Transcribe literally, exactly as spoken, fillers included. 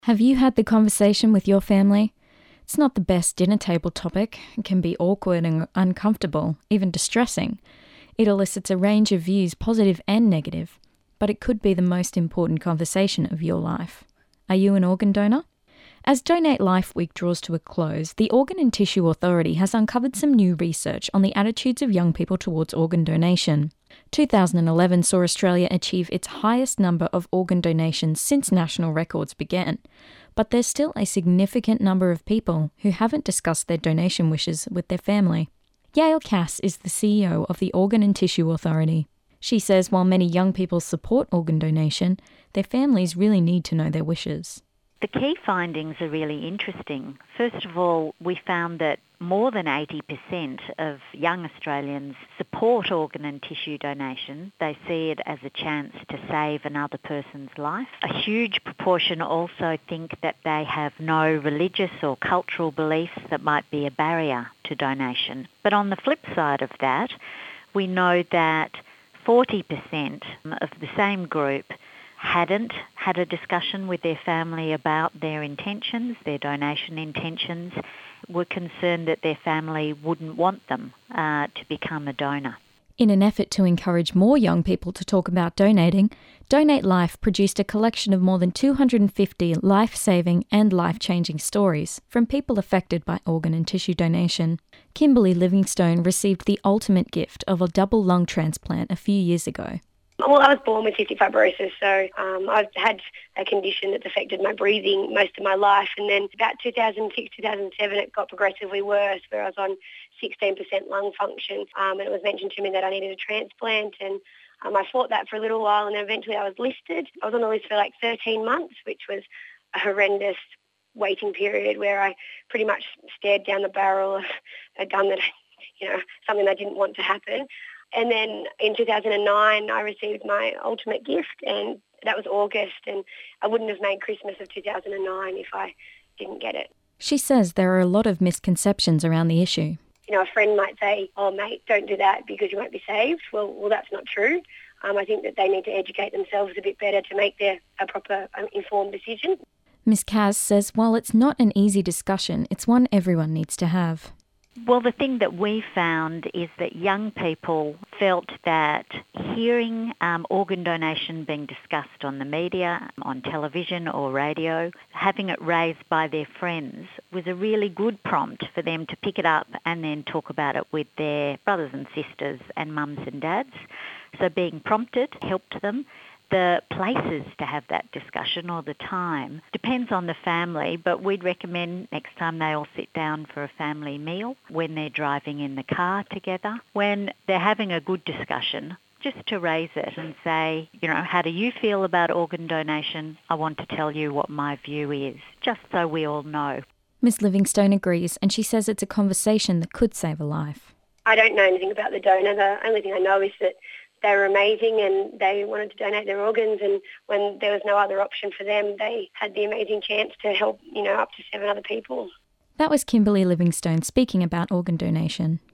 Have you had the conversation with your family? It's not the best dinner table topic. It can be awkward and uncomfortable, even distressing. It elicits a range of views, positive and negative, but it could be the most important conversation of your life. Are you an organ donor? As Donate Life Week draws to a close, the Organ and Tissue Authority has uncovered some new research on the attitudes of young people towards organ donation. two thousand eleven saw Australia achieve its highest number of organ donations since national records began, but there's still a significant number of people who haven't discussed their donation wishes with their family. Yael Cass is the C E O of the Organ and Tissue Authority. She says while many young people support organ donation, their families really need to know their wishes. The key findings are really interesting. First of all, we found that more than eighty percent of young Australians support organ and tissue donation. They see it as a chance to save another person's life. A huge proportion also think that they have no religious or cultural beliefs that might be a barrier to donation. But on the flip side of that, we know that forty percent of the same group hadn't had a discussion with their family about their intentions, their donation intentions, were concerned that their family wouldn't want them uh, to become a donor. In an effort to encourage more young people to talk about donating, Donate Life produced a collection of more than two hundred fifty life-saving and life-changing stories from people affected by organ and tissue donation. Kimberly Livingstone received the ultimate gift of a double lung transplant a few years ago. Well, I was born with cystic fibrosis, so um, I've had a condition that's affected my breathing most of my life. And then about two thousand six, two thousand seven, it got progressively worse, where I was on sixteen percent lung function. Um, and it was mentioned to me that I needed a transplant, and um, I fought that for a little while, and then eventually I was listed. I was on the list for like thirteen months, which was a horrendous waiting period where I pretty much stared down the barrel of a gun that, you know, something I didn't want to happen. And then in two thousand nine, I received my ultimate gift, and that was August, and I wouldn't have made Christmas of two thousand nine if I didn't get it. She says there are a lot of misconceptions around the issue. You know, a friend might say, oh, mate, don't do that because you won't be saved. Well, well, that's not true. Um, I think that they need to educate themselves a bit better to make their a proper um, informed decision. Miz Kaz says while it's not an easy discussion, it's one everyone needs to have. Well, the thing that we found is that young people felt that hearing um, organ donation being discussed on the media, on television or radio, having it raised by their friends was a really good prompt for them to pick it up and then talk about it with their brothers and sisters and mums and dads. So being prompted helped them. The places to have that discussion or the time depends on the family, but we'd recommend next time they all sit down for a family meal, when they're driving in the car together, when they're having a good discussion, just to raise it and say, you know, how do you feel about organ donation? I want to tell you what my view is, just so we all know. Miz Livingstone agrees, and she says it's a conversation that could save a life. I don't know anything about the donor. The only thing I know is that they were amazing and they wanted to donate their organs, and when there was no other option for them, they had the amazing chance to help, you know, up to seven other people. That was Kimberly Livingstone speaking about organ donation.